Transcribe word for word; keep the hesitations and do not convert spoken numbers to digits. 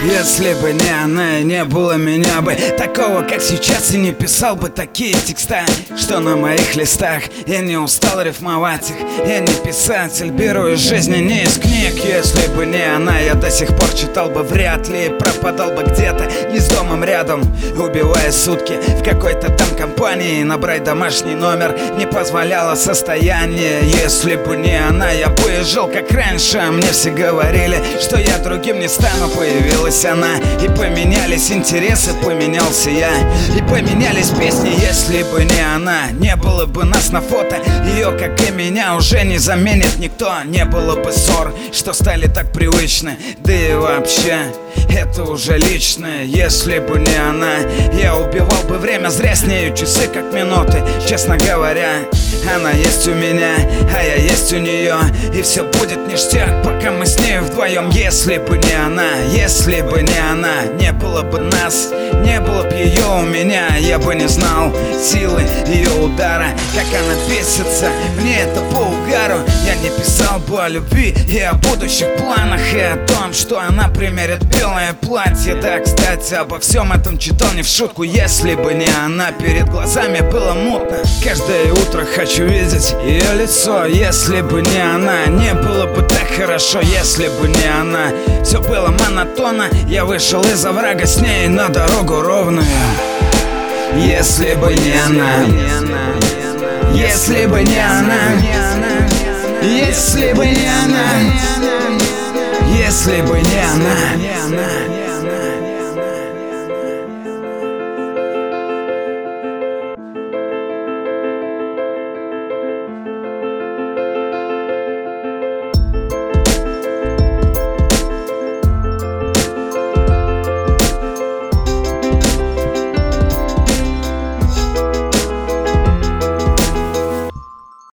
Если бы не она и не было меня бы такого, как сейчас, и не писал бы такие текста, что на моих листах. Я не устал рифмовать их, я не писатель, беру из жизни, не из книг. Если бы не она, я до сих пор читал бы вряд ли, пропадал бы где-то не с домом рядом, убивая сутки в какой-то там компании. Набрать домашний номер не позволяло состояние. Если бы не она, я бы жил как раньше. Мне все говорили, что я другим не стану. Появилась она, и поменялись интересы, поменялся я, и поменялись песни. Если бы не она, не было бы нас на фото. Ее, как и меня, уже не заменит никто. Не было бы ссор, что стали так привычны. Да и вообще, это уже личное. Если бы не она, я убивал бы время зря, с нею часы как минуты. Честно говоря, она есть у меня, а я есть у нее, и все будет ништяк, пока мы с ней вдвоем. Если бы не она, если бы не она, не было бы нас, не было бы ее у меня. Я бы не знал силы ее удара, как она бесится, мне это по угару. Я не писал бы о любви и о будущих планах, и о том, что она примерит белое платье. Да, кстати, обо всем этом читал не в шутку. Если бы не она, перед глазами было мутно. Каждое утро хочу видеть ее лицо. Если бы не она, не было бы так хорошо. Если бы не она, все было монотонно. Я вышел из оврага с ней на дорогу ровную. Если бы не она, если бы не она, если бы не она, если бы не она.